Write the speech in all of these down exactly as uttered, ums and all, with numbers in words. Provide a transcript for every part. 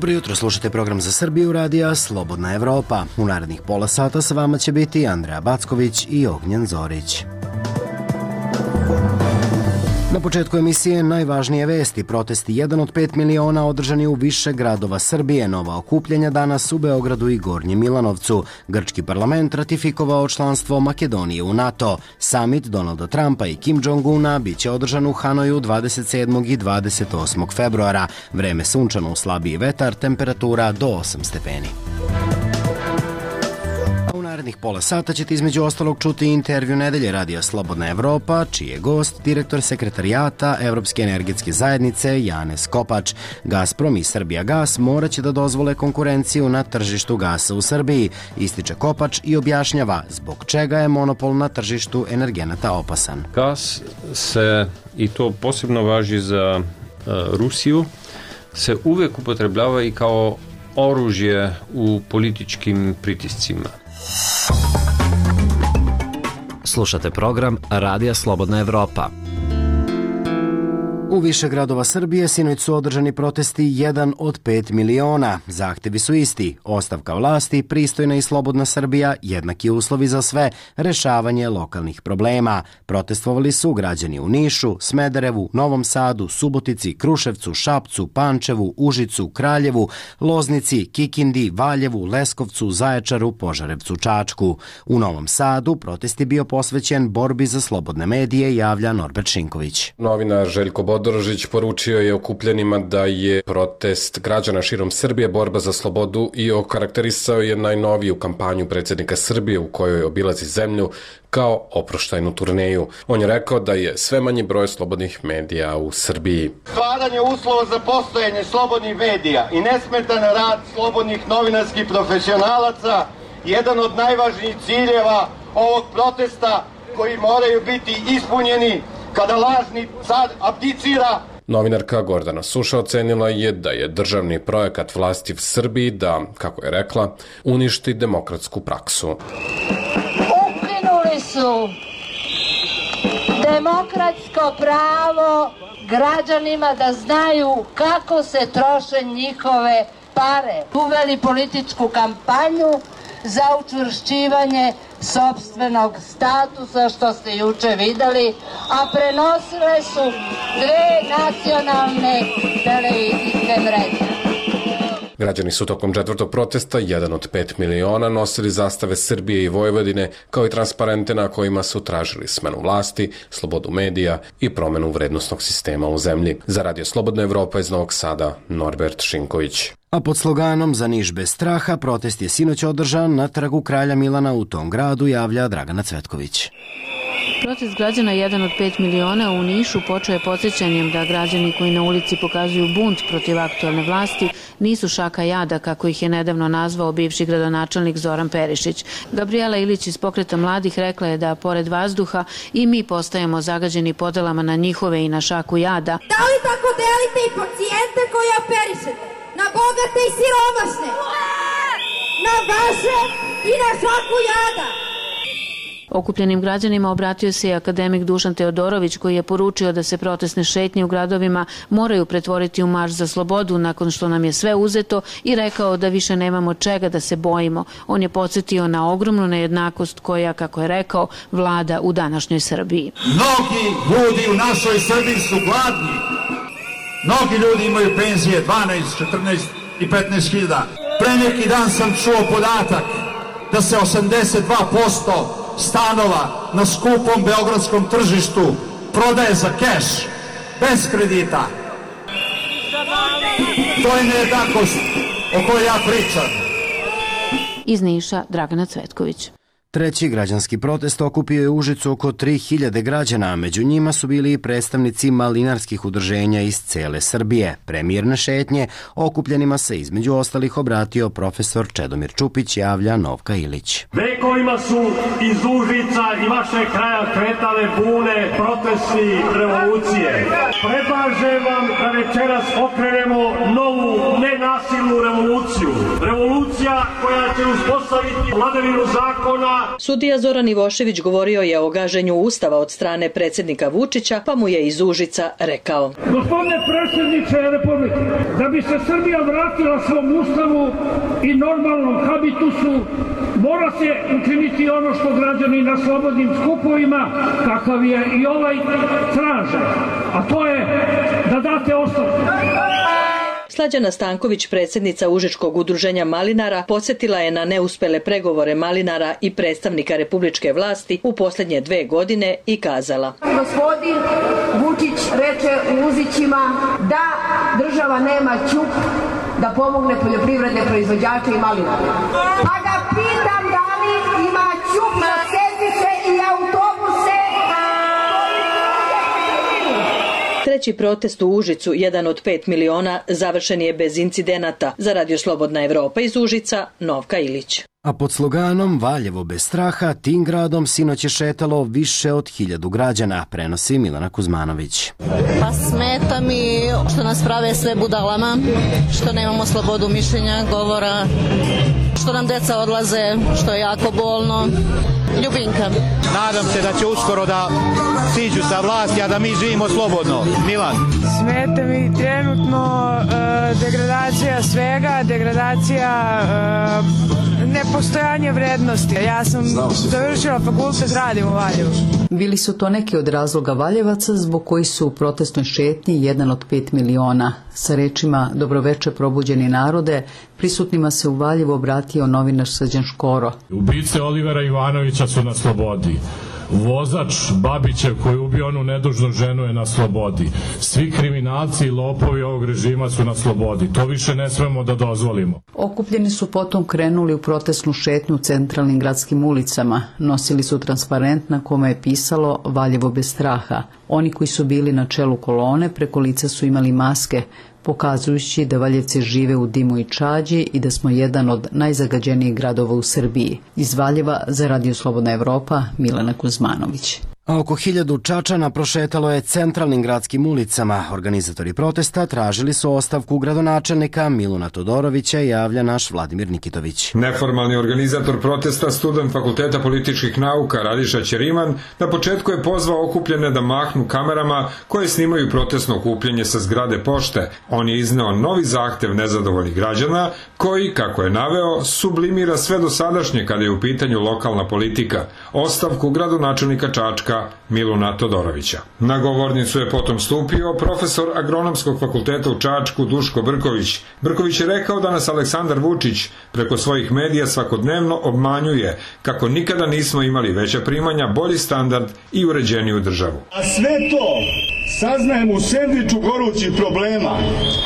Dobro jutro, slušate program za Srbiju radija Slobodna Evropa. U narednih pola sata sa vama će biti Andreja Backović i Ognjen Zorić. Na početku emisije najvažnije vesti. Protesti jedan od pet miliona održani u više gradova Srbije. Nova okupljanja danas u Beogradu i Gornjem Milanovcu. Grčki parlament ratifikovao članstvo Makedonije u NATO. Summit Donalda Trumpa i Kim Jong-una biće održan u Hanoju dvadeset sedmog i dvadeset osmog februara. Vreme sunčano, u slabiji vetar, temperatura do osam stepeni. Narednih pola sata ćete između ostalog čuti intervju nedelje radija Slobodna Evropa, čiji je gost direktor sekretarijata Evropske energetske zajednice Janez Kopač. Gazprom i Srbijagas morat će da dozvole konkurenciju na tržištu gasa u Srbiji, ističe Kopač i objašnjava zbog čega je monopol na tržištu energenata opasan. Gas se, i to posebno važi za uh, Rusiju, se uvek upotrebljava i kao oružje u političkim pritiscima. Slušate program Radija Slobodna Evropa. U više gradova Srbije sinoć su održani protesti jedan od pet miliona. Zahtevi su isti: ostavka vlasti, pristojna i slobodna Srbija, jednaki uslovi za sve, rešavanje lokalnih problema. Protestovali su građani u Nišu, Smederevu, Novom Sadu, Subotici, Kruševcu, Šapcu, Pančevu, Užicu, Kraljevu, Loznici, Kikindi, Valjevu, Leskovcu, Zaječaru, Požarevcu, Čačku. U Novom Sadu protest je bio posvećen borbi za slobodne medije, javlja Norbert Šinković. Novinar Željko Bodorožić poručio je okupljenima da je protest građana širom Srbije borba za slobodu i okarakterisao je najnoviju kampanju predsjednika Srbije u kojoj obilazi zemlju kao oproštajnu turneju. On je rekao da je sve manji broj slobodnih medija u Srbiji. Stvaranje uslova za postojanje slobodnih medija i nesmetan rad slobodnih novinarskih profesionalaca jedan od najvažnijih ciljeva ovog protesta koji moraju biti ispunjeni kada lažni car abdicira. Novinarka Gordana Suša ocenila je da je državni projekat vlasti u Srbiji da, kako je rekla, uništi demokratsku praksu. Ukinuli su demokratsko pravo građanima da znaju kako se troše njihove pare. Uveli političku kampanju za učvršćivanje sopstvenog statusa, što ste juče videli, a prenosile su dve nacionalne televizijske mreže. Građani su tokom četvrtog protesta, jedan od pet miliona, nosili zastave Srbije i Vojvodine, kao i transparente na kojima su tražili smenu vlasti, slobodu medija i promenu vrednosnog sistema u zemlji. Za Radio Slobodna Evropa iz Novog Sada, Norbert Šinković. A pod sloganom Za Niš bez straha protest je sinoć održan na trgu Kralja Milana u tom gradu, javlja Dragana Cvetković. Protest građana jedan od pet miliona u Nišu počeo je podsjećanjem da građani koji na ulici pokazuju bunt protiv aktualne vlasti nisu šaka jada, kako ih je nedavno nazvao bivši gradonačelnik Zoran Perišić. Gabriela Ilić iz Pokreta mladih rekla je da pored vazduha i mi postajemo zagađeni podelama na njihove i na šaku jada. Da li tako delite i pacijente koje operišete? Na bogate i siromašne? Na vaše i na šaku jada? Okupljenim građanima obratio se i akademik Dušan Teodorović, koji je poručio da se protestne šetnje u gradovima moraju pretvoriti u marš za slobodu nakon što nam je sve uzeto i rekao da više nemamo čega da se bojimo. On je podsjetio na ogromnu nejednakost koja, kako je rekao, vlada u današnjoj Srbiji. Mnogi ljudi u našoj Srbiji su gladni. Mnogi ljudi imaju penzije dvanaest, četrnaest i petnaest hiljada. Pre neki dan sam čuo podatak da se osamdeset dva posto stanova na skupom beogradskom tržištu prodaje za keš, bez kredita. To je nejednakost o kojoj ja pričam. Iz Niša, Dragana Cvetković. Treći građanski protest okupio je u Užicu oko tri hiljade građana, među njima su bili i predstavnici malinarskih udruženja iz cele Srbije. Premijerne šetnje okupljenima se između ostalih obratio profesor Čedomir Čupić, javlja Novka Ilić. Vekovima su iz Užica i vašeg kraja kretale bune, protesti, revolucije. Predlažem vam da večeras okrenemo novu nenasilnu revoluciju. Revolucija koja će uspostaviti vladavinu zakona. Sudija Zoran Ivošević govorio je o gaženju Ustava od strane predsjednika Vučića, pa mu je iz Užica rekao: Gospodine predsjedniče Republike, da bi se Srbija vratila svom Ustavu i normalnom habitusu, mora se učiniti ono što građani na slobodnim skupovima, kakav je i ovaj, traže, a to je da date ostavku. Slađana Stanković, predsjednica Užičkog udruženja malinara, podsjetila je na neuspele pregovore malinara i predstavnika republičke vlasti u posljednje dve godine i kazala: Gospodin Vučić reče u Uzićima da država nema ćup da pomogne poljoprivredne proizvođače i malinara. Pa ga pitam da li ima ćup na sedmice i autobuse. Treći protest u Užicu, jedan od pet miliona, završen je bez incidenata. Za Radio Slobodna Evropa iz Užica, Novka Ilić. A pod sloganom Valjevo bez straha, tim gradom sinoć je šetalo više od hiljadu građana, prenosi Milana Kuzmanović. Pa smeta mi što nas prave sve budalama, što nemamo slobodu mišljenja, govora, što nam deca odlaze, što je jako bolno. Ljubinka. Nadam se da će uskoro da siđu sa vlasti, a da mi živimo slobodno. Milan. Smeta mi trenutno uh, degradacija svega, degradacija uh, nepostojanje vrednosti. Ja sam završila fakultet, radim u Valjevu. Bili su to neki od razloga Valjevaca zbog koji su u protestnoj šetnji jedan od pet miliona. Sa rečima Dobroveče probuđeni narode, prisutnima se u Valjevu obratio novinar Srđan Škoro. Ubice Olivera Ivanovića su na slobodi. Vozač Babićev koji ubio onu nedužnu ženu je na slobodi. Svi kriminalci i lopovi ovog režima su na slobodi. To više ne smemo da dozvolimo. Okupljeni su potom krenuli u protestnu šetnju u centralnim gradskim ulicama. Nosili su transparent na kome je pisalo Valjevo bez straha. Oni koji su bili na čelu kolone preko lica su imali maske, pokazujući da Valjevci žive u dimu i čađi i da smo jedan od najzagađenijih gradova u Srbiji. Iz Valjeva za Radio Slobodna Evropa, Milana Kuzmanović. A oko hiljadu Čačana prošetalo je centralnim gradskim ulicama. Organizatori protesta tražili su ostavku gradonačelnika Miluna Todorovića, javlja naš Vladimir Nikitović. Neformalni organizator protesta, student Fakulteta političkih nauka Radiša Ćeriman, na početku je pozvao okupljene da mahnu kamerama koje snimaju protestno okupljanje sa zgrade pošte. On je izneo novi zahtev nezadovoljnih građana koji, kako je naveo, sublimira sve dosadašnje kada je u pitanju lokalna politika, ostavku gradonačelnika Čačka Miluna Todorovića. Na govornicu je potom stupio profesor Agronomskog fakulteta u Čačku Duško Brković. Brković je rekao da nas Aleksandar Vučić preko svojih medija svakodnevno obmanjuje kako nikada nismo imali veća primanja, bolji standard i uređeniju državu. A sve to saznajem u sendviču gorućih problema.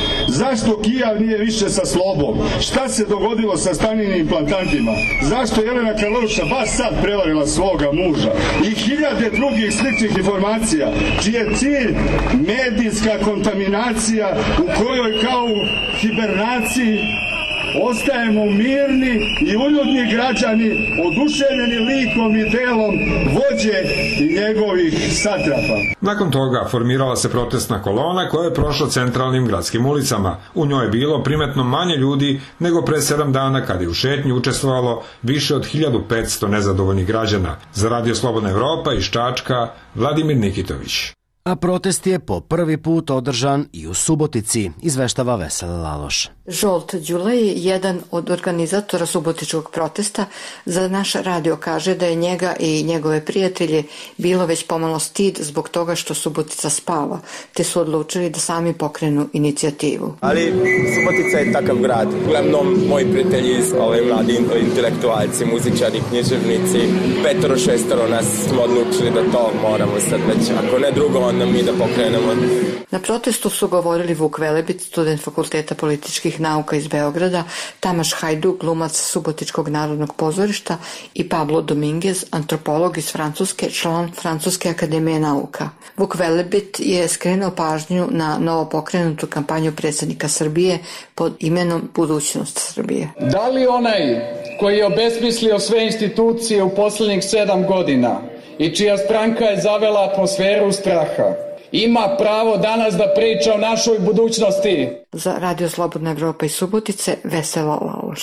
Zašto Kijav nije više sa Slobom? Šta se dogodilo sa staninim implantantima? Zašto Jelena Karlovša baš sad prevarila svoga muža? I hiljade drugih sličnih informacija, čiji je cilj medijska kontaminacija u kojoj kao u hibernaciji ostajemo mirni i uljudni građani, oduševljeni likom i delom vođe i njegovih satrapa. Nakon toga formirala se protestna kolona koja je prošla centralnim gradskim ulicama. U njoj je bilo primetno manje ljudi nego pre sedam dana kada je u šetnji učestvovalo više od hiljadu petsto nezadovoljnih građana. Za Radio Slobodna Evropa iz Čačka, Vladimir Nikitović. A protest je po prvi put održan i u Subotici, izveštava Vesela Laloš. Žolt Đulej, jedan od organizatora subotičkog protesta, za naš radio kaže da je njega i njegove prijatelje bilo već pomalo stid zbog toga što Subotica spava, te su odlučili da sami pokrenu inicijativu. Ali Subotica je takav grad. Uglavnom, moji prijatelji, ovaj mladi intelektualci, muzičari, književnici, petoro, šestoro nas smo odlučili da to moramo sad već, ako ne drugo, onda mi da pokrenemo. Na protestu su govorili Vuk Velebit, student Fakulteta političkih nauka iz Beograda, Tamaš Hajduk, glumac Subotičkog narodnog pozorišta i Pablo Dominguez, antropolog iz Francuske, član Francuske akademije nauka. Vuk Velebit je skrenuo pažnju na novo pokrenutu kampanju predsjednika Srbije pod imenom Budućnost Srbije. Da li onaj koji je obesmislio sve institucije u posljednjih sedam godina i čija stranka je zavela atmosferu straha, ima pravo danas da priča o našoj budućnosti? Za Radio Slobodna Evropa iz Subotice, Vesela Laloš.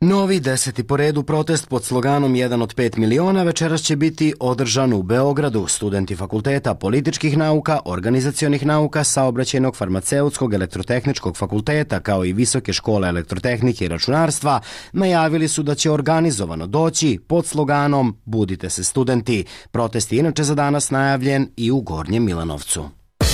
Novi deseti po redu protest pod sloganom jedan od pet miliona večeras će biti održan u Beogradu. Studenti Fakulteta političkih nauka, organizacionih nauka, saobraćajnog, farmaceutskog, elektrotehničkog fakulteta kao i Visoke škole elektrotehnike i računarstva najavili su da će organizovano doći pod sloganom Budite se studenti. Protest je inače za danas najavljen i u Gornjem Milanovcu.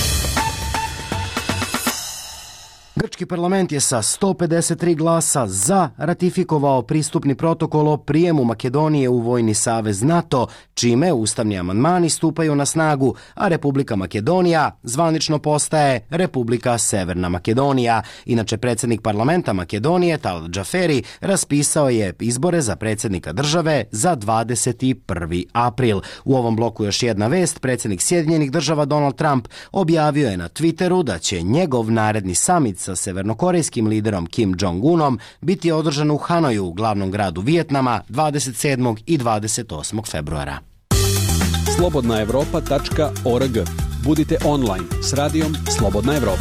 Grčki parlament je sa sto pedeset tri glasa za ratifikovao pristupni protokol o prijemu Makedonije u vojni savez NATO, čime ustavni amandmani stupaju na snagu, a Republika Makedonija zvanično postaje Republika Severna Makedonija. Inače, predsjednik parlamenta Makedonije, Talat Džaferi, raspisao je izbore za predsjednika države za dvadeset prvi april. U ovom bloku još jedna vest. Predsjednik Sjedinjenih država Donald Trump objavio je na Twitteru da će njegov naredni samit sa severnokorejskim liderom Kim Jong-unom biti održan u Hanoju, glavnom gradu Vijetnama, dvadeset sedmog i dvadeset osmog februara. slobodna evropa tačka org. Budite online s radijom Slobodna Evropa.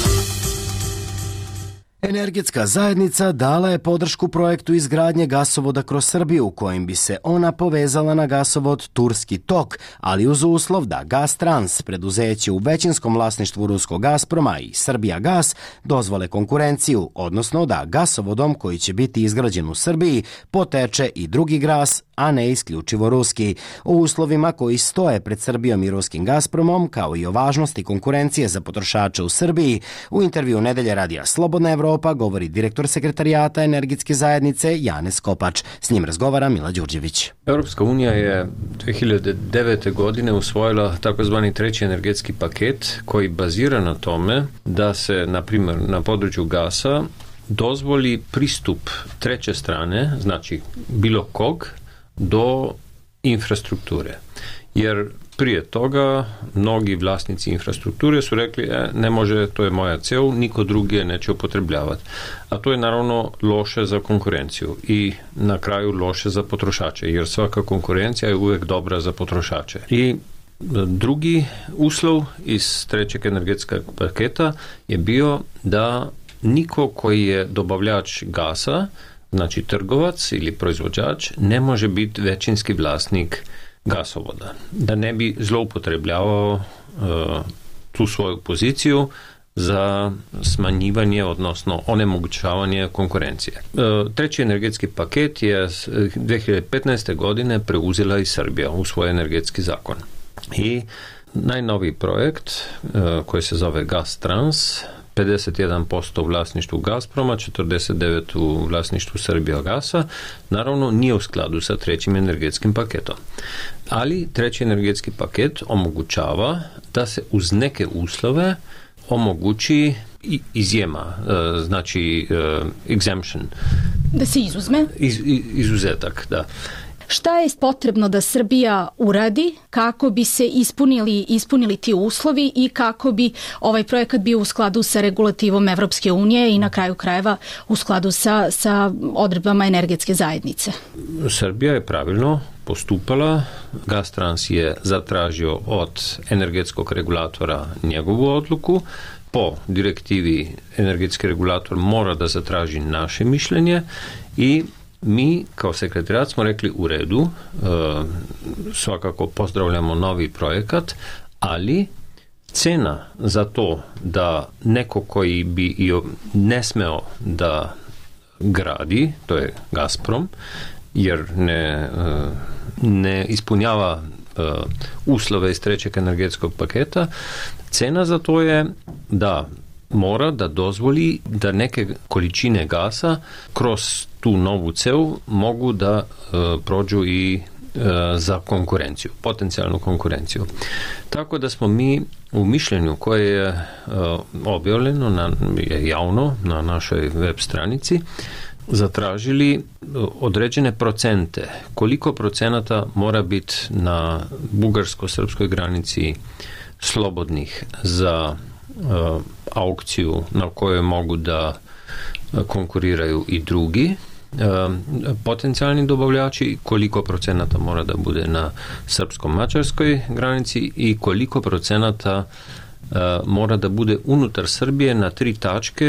Energetska zajednica dala je podršku projektu izgradnje gasovoda kroz Srbiju, kojim bi se ona povezala na gasovod Turski tok, ali uz uslov da Gastrans, preduzeće u većinskom vlasništvu ruskog Gazproma i Srbijagas, dozvole konkurenciju, odnosno da gasovodom koji će biti izgrađen u Srbiji poteče i drugi gas, a ne isključivo ruski. O uslovima koji stoje pred Srbijom i ruskim Gazpromom, kao i o važnosti konkurencije za potrošače u Srbiji, u intervju Nedelje radija Slobodna Evropa govori direktor sekretarijata Energetske zajednice Janez Kopač. S njim razgovara Mila Đurđević. Europska unija je dve hiljade devete. godine usvojila takozvani treći energetski paket koji bazira na tome da se, na primjer, na području gasa dozvoli pristup treće strane, znači bilo kog, do infrastrukture. Jer prije toga mnogi vlasnici infrastrukture su rekli e, ne može, to je moja cev, niko drugi je neće upotrebljavati. A to je naravno loše za konkurenciju i na kraju loše za potrošače, jer svaka konkurencija je uvijek dobra za potrošače. I drugi uslov iz trećeg energetskog paketa je bio da niko koji je dobavljač gasa, znači trgovac ili proizvođač, ne može biti većinski vlasnik gasovoda. Da ne bi zloupotrebljavao uh, tu svoju poziciju za smanjivanje, odnosno onemogućavanje konkurencije. Uh, treći energetski paket je dve hiljade petnaeste. godine preuzela i Srbija u svoj energetski zakon. I najnoviji projekt uh, koji se zove Gastrans, pedeset jedan posto u vlasništvu Gazproma, četrdeset devet posto u vlasništvu Srbijagasa, naravno nije u skladu sa trećim energetskim paketom. Ali treći energetski paket omogućava da se uz neke uslove omogući izjema, znači exemption. Da se izuzme? Iz, izuzetak, da. Šta je potrebno da Srbija uradi kako bi se ispunili, ispunili ti uslovi i kako bi ovaj projekat bio u skladu sa regulativom Evropske unije i na kraju krajeva u skladu sa, sa odredbama energetske zajednice? Srbija je pravilno postupala. Gastrans je zatražio od energetskog regulatora njegovu odluku. Po direktivi energetski regulator mora da zatraži naše mišljenje i mi kao sekretarijat smo rekli u redu, svakako pozdravljamo novi projekat, ali cena za to da neko koji bi ne smeo da gradi, to je Gazprom, jer ne, ne ispunjava uslove iz trećeg energetskog paketa, cena za to je da mora da dozvoli da neke količine gasa kroz tu novu cev mogu da e, prođu i e, za konkurenciju, potencijalnu konkurenciju. Tako da smo mi u mišljenju koje je e, objavljeno na, je javno na našoj web stranici zatražili određene procente. Koliko procenata mora biti na bugarsko-srpskoj granici slobodnih za uh, aukciju na kojoj mogu da konkuriraju i drugi uh, potencijalni dobavljači, koliko procenata mora da bude na srpsko-mađarskoj granici i koliko procenata uh, mora da bude unutar Srbije na tri tačke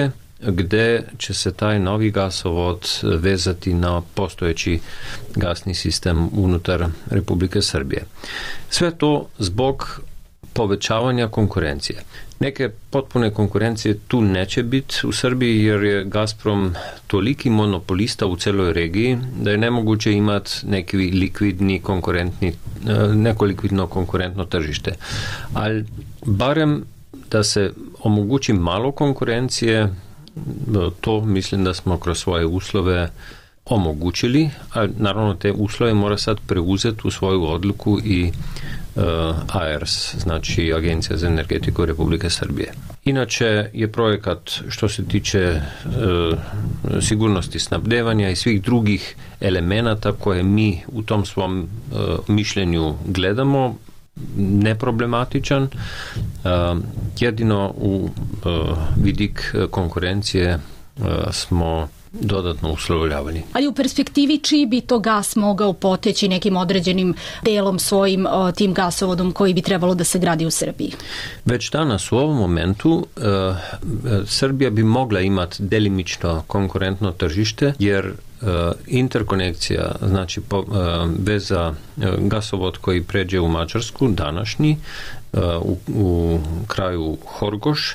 gde će se taj novi gasovod vezati na postojeći gasni sistem unutar Republike Srbije. Sve to zbog povećavanja konkurencije. Neke potpune konkurencije tu neće biti u Srbiji jer je Gazprom toliki monopolista u celoj regiji da je nemoguće imati neki likvidni konkurentni, neko likvidno konkurentno tržište. Ali barem da se omogući malo konkurencije, to mislim da smo kroz svoje uslove omogućili, a naravno te uslove mora sad preuzeti u svoju odluku i A R S, znači Agencija za energetiku Republike Srbije. Inače je projekat što se tiče e, sigurnosti snabdevanja i svih drugih elemenata koje mi u tom svom e, mišljenju gledamo neproblematičan. E, jedino u e, vidik konkurencije e, smo dodatno uslovljavani. Ali u perspektivi čiji bi to gas mogao poteći nekim određenim delom svojim o, tim gasovodom koji bi trebalo da se gradi u Srbiji? Već danas u ovom momentu e, Srbija bi mogla imati delimično konkurentno tržište jer e, interkonekcija, znači po, e, veza e, gasovod koji pređe u Mađarsku, današnji, e, u, u kraju Horgoš,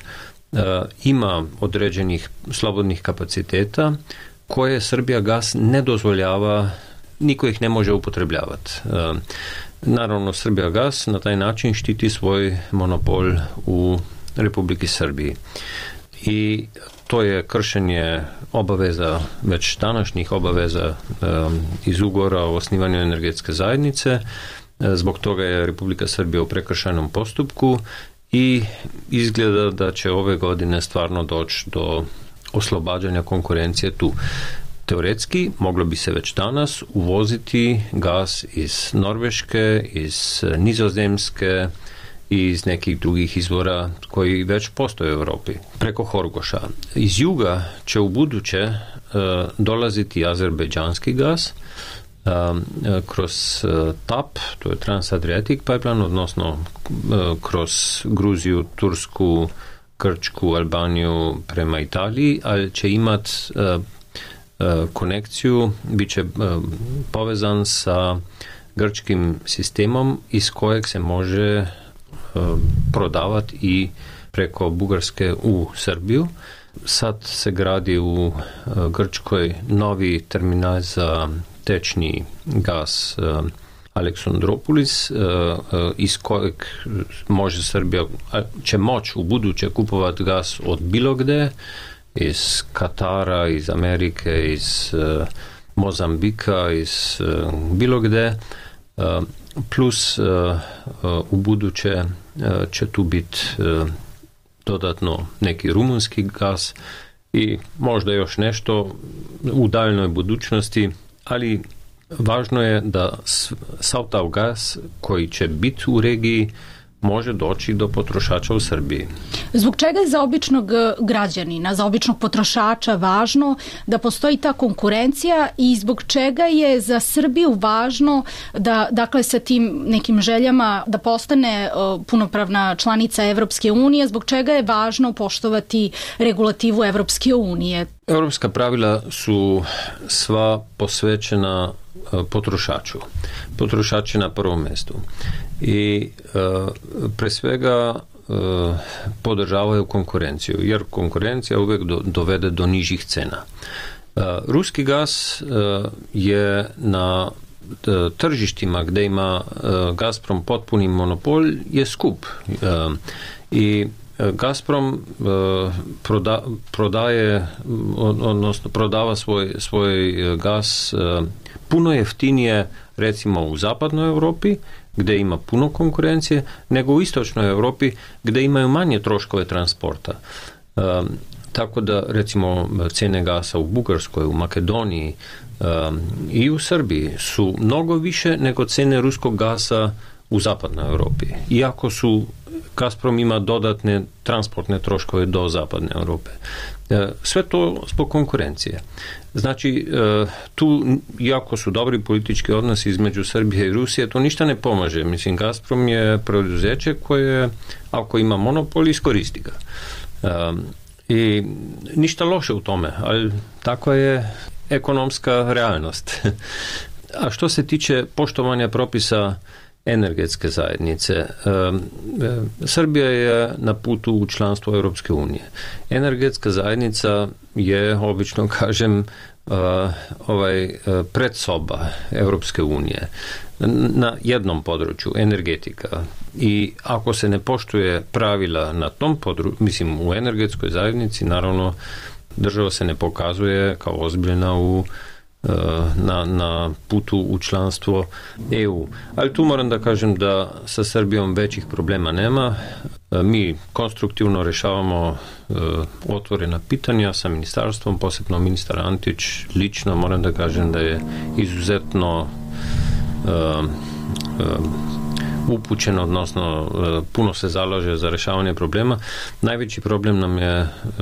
ima određenih slobodnih kapaciteta koje Srbija gas ne dozvoljava, niko ih ne može upotrebljavati. Naravno, Srbija gas na taj način štiti svoj monopol u Republiki Srbiji. I to je kršenje obaveza, već današnjih obaveza iz ugovora o osnivanju energetske zajednice. Zbog toga je Republika Srbija u prekršajnom postupku i izgleda da će ove godine stvarno doći do oslobađanja konkurencije tu. Teoretski moglo bi se već danas uvoziti gas iz Norveške, iz Nizozemske i iz nekih drugih izvora koji već postoje u Europi, preko Horgoša. Iz juga će u buduće uh, dolaziti azerbejdžanski gas Um, kroz uh, T A P, to je Transadriatic pipeline, odnosno uh, kroz Gruziju, Tursku, Grčku, Albaniju prema Italiji, ali će imati uh, uh, konekciju, bit će uh, povezan sa grčkim sistemom iz kojeg se može uh, prodavati i preko Bugarske u Srbiju. Sad se gradi u uh, Grčkoj novi terminal za tečni gas uh, Aleksandropolis, uh, uh, iz kojeg može Srbija, će moći u buduće kupovati gas od bilo gde, iz Katara, iz Amerike, iz uh, Mozambika, iz uh, bilo gde, uh, plus uh, uh, u buduće uh, će tu biti uh, dodatno neki rumunski gas i možda još nešto u daljnoj budućnosti, ali važno je da sav taj gas koji će biti u regiji može doći do potrošača u Srbiji. Zbog čega je za običnog građanina, za običnog potrošača važno da postoji ta konkurencija i zbog čega je za Srbiju važno da, dakle, sa tim nekim željama da postane uh, punopravna članica Evropske unije, zbog čega je važno poštovati regulativu Evropske unije? Evropska pravila su sva posvećena potrošaču. Potrošač je na prvom mjestu. I uh, pre svega uh, podržavaju konkurenciju, jer konkurencija uvijek do, dovede do nižih cena. Uh, ruski gas uh, je na uh, tržištima gdje ima uh, Gazprom potpuni monopol je skup. Uh, I Gazprom uh, proda, prodaje, odnosno prodava svoj, svoj gas uh, puno jeftinije recimo u zapadnoj Europi gdje ima puno konkurencije nego u istočnoj Europi gdje imaju manje troškove transporta. Um, tako da recimo cijene gasa u Bugarskoj, u Makedoniji um, i u Srbiji su mnogo više nego cijene ruskog gasa u zapadnoj Europi. Iako su Gazprom ima dodatne transportne troškove do zapadne Europe. Sve to zbog konkurencije. Znači, tu, iako su dobri politički odnosi između Srbije i Rusije, to ništa ne pomaže. Mislim, Gazprom je preduzeće koje, ako ima monopol, iskoristi ga. I ništa loše u tome, ali tako je ekonomska realnost. A što se tiče poštovanja propisa energetske zajednice, Srbija je na putu u članstvo Europske unije. Energetska zajednica je, obično kažem, ovaj predsoba Europske unije na jednom području, energetika. I ako se ne poštuje pravila na tom području, mislim u energetskoj zajednici, naravno država se ne pokazuje kao ozbiljna u Na, na putu u članstvo E U. Ali tu moram da kažem da sa Srbijom većih problema nema. Mi konstruktivno rešavamo e, otvorena pitanja sa ministarstvom, posebno ministar Antić lično moram da kažem da je izuzetno e, e, upućen, odnosno e, puno se zalaže za rešavanje problema. Najveći problem nam je e,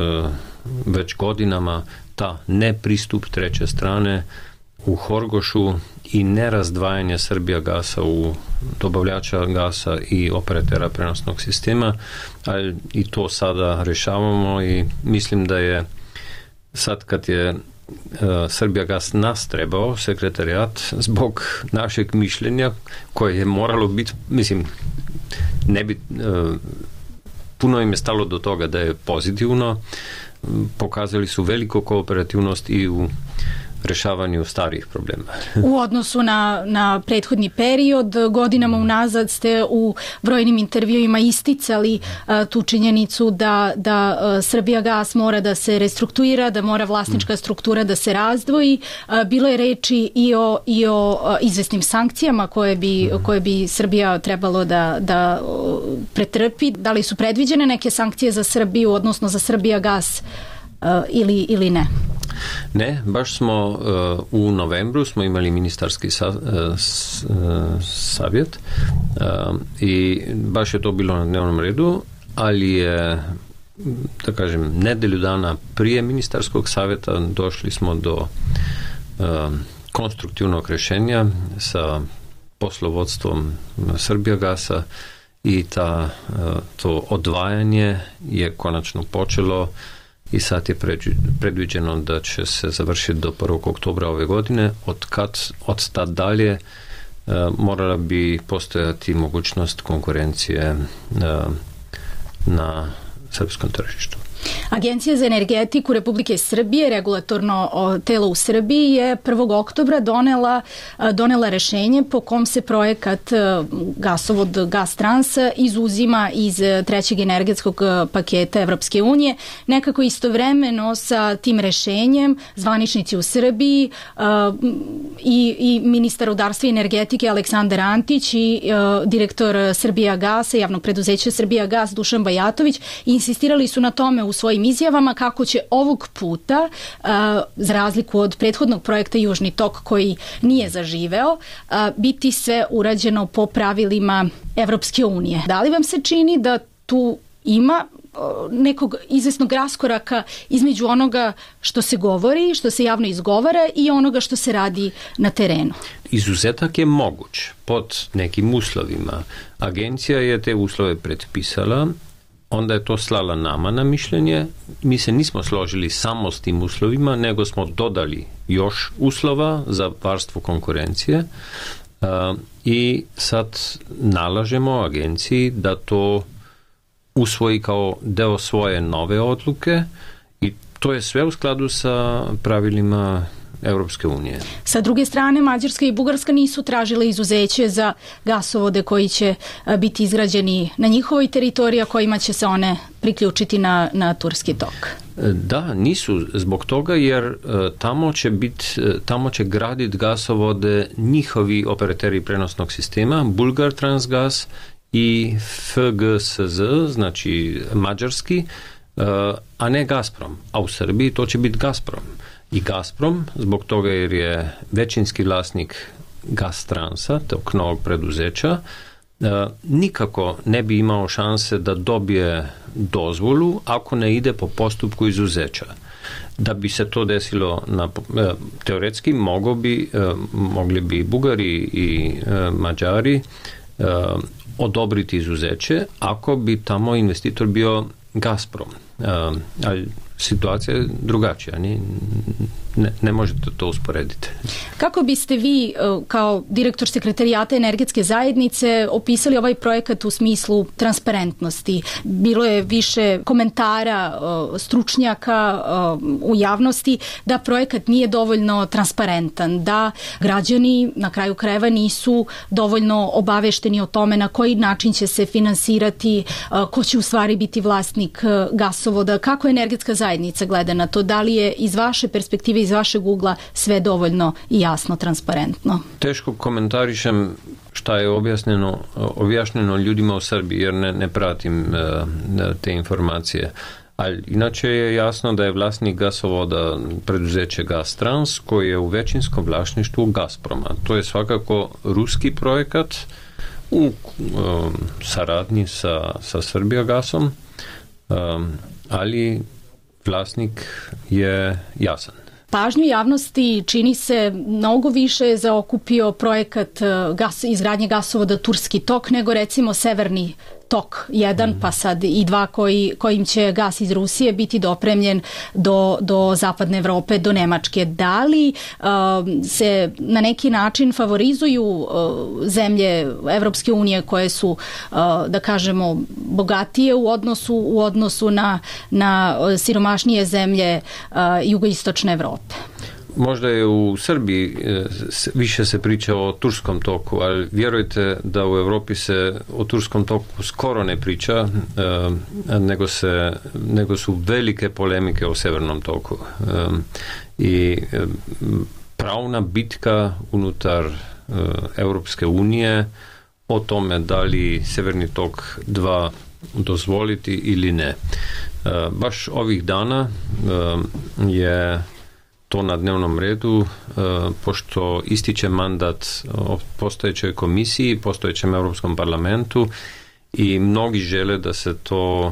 već godinama ta nepristup treće strane u Horgošu i nerazdvajanje Srbijagasa u dobavljača gasa i operatera prenosnog sistema, ali i to sada rešavamo i mislim da je sad kad je uh, Srbijagas nas trebao, sekretarijat, zbog našeg mišljenja koje je moralo biti, mislim, ne bi, uh, puno im je stalo do toga da je pozitivno, pokazali su veliku kooperativnost i u rešavanju starih problema. U odnosu na, na prethodni period, godinama unazad ste u brojnim intervjuima isticali a, tu činjenicu da, da a, Srbijagas mora da se restrukturira, da mora vlasnička struktura da se razdvoji. A, bilo je reči i o, i o a, izvesnim sankcijama koje bi, koje bi Srbija trebalo da, da o, pretrpi. Da li su predviđene neke sankcije za Srbiju, odnosno za Srbijagas a, ili, ili ne? Ne, baš smo uh, u novembru smo imali ministarski sa, uh, s, uh, savjet uh, i baš je to bilo na dnevnom redu, ali je, da kažem, nedelju dana prije ministarskog savjeta došli smo do uh, konstruktivnog rešenja sa poslovodstvom Srbijagasa i ta, uh, to odvajanje je konačno počelo i sad je predviđeno da će se završiti do prvog oktobra ove godine. Od kad, od tad dalje e, morala bi postojati mogućnost konkurencije e, na srpskom tržištu. Agencija za energetiku Republike Srbije, regulatorno telo u Srbiji, je prvog oktobra donela, donela rešenje po kom se projekat gasovod Gastrans izuzima iz trećeg energetskog paketa Evropske unije. Nekako istovremeno sa tim rešenjem zvaničnici u Srbiji i, i ministar rudarstva i energetike Aleksandar Antić i direktor Srbijagasa, javnog preduzeća Srbijagas Dušan Bajatović insistirali su na tome u svojim izjavama kako će ovog puta, uh, za razliku od prethodnog projekta Južni tok koji nije zaživeo, uh, biti sve urađeno po pravilima Evropske unije. Da li vam se čini da tu ima uh, nekog izvesnog raskoraka između onoga što se govori, što se javno izgovara i onoga što se radi na terenu? Izuzetak je moguć pod nekim uslovima. Agencija je te uslove predpisala, onda je to slala nama na mišljenje. Mi se nismo složili samo s tim uslovima, nego smo dodali još uslova za varstvo konkurencije uh, i sad nalažemo agenciji da to usvoji kao deo svoje nove odluke i to je sve u skladu sa pravilima Evropske unije. Sa druge strane, Mađarska i Bugarska nisu tražile izuzeće za gasovode koji će biti izgrađeni na njihovoj teritoriji, a kojima će se one priključiti na, na Turski tok. Da, nisu zbog toga jer tamo će bit, tamo će graditi gasovode njihovi operateri prenosnog sistema, Bulgar Transgas i F G S Z, znači mađarski, a ne Gazprom. A u Srbiji to će biti Gazprom. I Gazprom, zbog toga jer je većinski vlasnik Gastransa, tog novog preduzeća, nikako ne bi imao šanse da dobije dozvolu ako ne ide po postupku izuzeća. Da bi se to desilo na, teoretski mogo bi, mogli bi Bugari i Mađari odobriti izuzeće ako bi tamo investitor bio Gazprom. ali situacija je drugačija, ne, ne, ne možete to usporediti. Kako biste vi kao direktor sekretarijata energetske zajednice opisali ovaj projekat u smislu transparentnosti? Bilo je više komentara stručnjaka u javnosti da projekat nije dovoljno transparentan, da građani na kraju krajeva nisu dovoljno obavešteni o tome na koji način će se finansirati, ko će u stvari biti vlasnik gasovoda, kako energetska zajednica gleda na to, da li je iz vaše perspektive, iz vašeg ugla sve dovoljno i jasno, transparentno? Teško komentarišem šta je objasneno, objašnjeno ljudima u Srbiji, jer ne, ne pratim uh, te informacije. Ali inače je jasno da je vlasnik gasovoda preduzeće Gastrans, koji je u većinskom vlasništvu Gazproma. To je svakako ruski projekat u um, saradnji sa, sa Srbijagasom, um, ali vlasnik je jasan. Pažnju javnosti čini se mnogo više zaokupio projekat gas, izgradnje gasovoda Turski tok nego recimo Severni tok jedan, mm. pa sad i dva koji, kojim će gas iz Rusije biti dopremljen do, do zapadne Evrope, do Nemačke. Da li uh, se na neki način favorizuju uh, zemlje Evropske unije koje su, uh, da kažemo, bogatije u odnosu, u odnosu na, na siromašnije zemlje uh, jugoistočne Evrope? Možda je u Srbiji više se priča o Turskom toku, ali vjerujte da u Evropi se o Turskom toku skoro ne priča, nego, se, nego su velike polemike o Severnom toku. I pravna bitka unutar Europske unije o tome da li Severni tok dva dozvoliti ili ne. Baš ovih dana je to na dnevnom redu, pošto ističe mandat postojećoj komisiji, postojećem Europskom parlamentu i mnogi žele da se to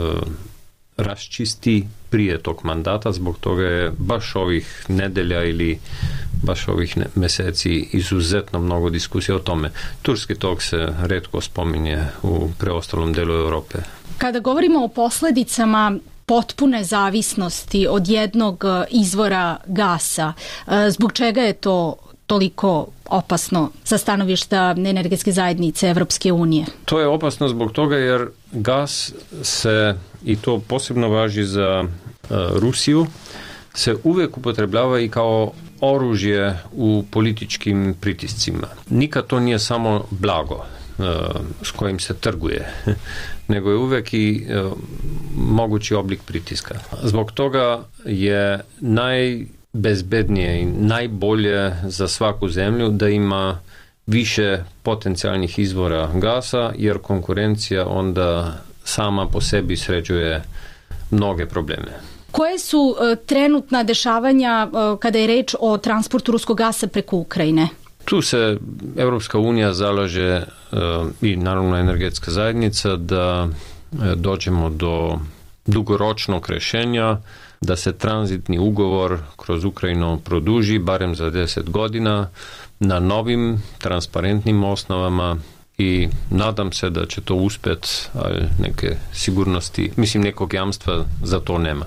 raščisti prije tog mandata, zbog toga je baš ovih nedelja ili baš ovih meseci izuzetno mnogo diskusija o tome. Turski tok se retko spominje u preostalom delu Europe. Kada govorimo o posledicama potpune zavisnosti od jednog izvora gasa, zbog čega je to toliko opasno sa stanovišta energetske zajednice Evropske unije? To je opasno zbog toga jer gas se, i to posebno važi za uh, Rusiju, se uvijek upotrebljava i kao oružje u političkim pritiscima. Nikad to nije samo blago uh, s kojim se trguje, nego je uvijek i uh, mogući oblik pritiska. Zbog toga je najbezbednije i najbolje za svaku zemlju da ima više potencijalnih izvora gasa, jer konkurencija onda sama po sebi sređuje mnoge probleme. Koje su uh, trenutna dešavanja uh, kada je reč o transportu ruskog gasa preko Ukrajine? Tu se Europska unija zalaže uh, i naravno energetska zajednica da uh, dođemo do dugoročnog rješenja, da se tranzitni ugovor kroz Ukrajinu produži barem za deset godina na novim transparentnim osnovama i nadam se da će to uspjet, ali neke sigurnosti, mislim nekog jamstva za to nema.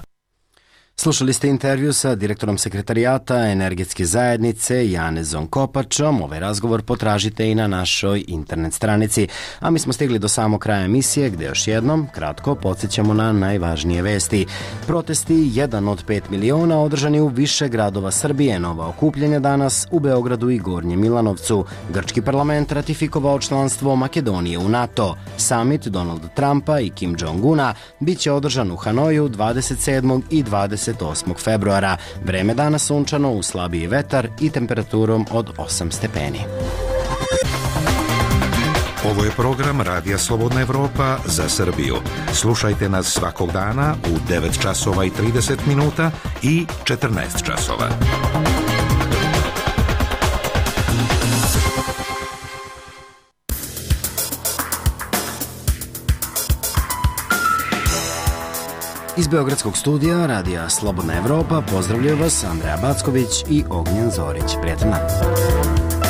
Slušali ste intervju sa direktorom sekretarijata energetske zajednice Janezom Kopačom. Ovaj razgovor potražite i na našoj internet stranici. A mi smo stigli do samog kraja emisije gdje još jednom kratko podsjećamo na najvažnije vesti. Protesti jedan od pet miliona održani u više gradova Srbije. Nova okupljanja danas u Beogradu i Gornjem Milanovcu. Grčki parlament ratifikovao članstvo Makedonije u NATO. Summit Donalda Trumpa i Kim Jong-una bit će održan u Hanoju dvadeset sedmog i dvadeset osmog februara. Vreme danas sunčano uz slabiji vetar i temperaturom od osam stepeni. Ovo je program Radija Slobodna Evropa za Srbiju. Slušajte nas svakog dana u devet časova i trideset minuta i četrnaest časova. Iz Beogradskog studija Radija Slobodna Evropa pozdravljaju vas Andreja Backović i Ognjen Zorić. Prijatno.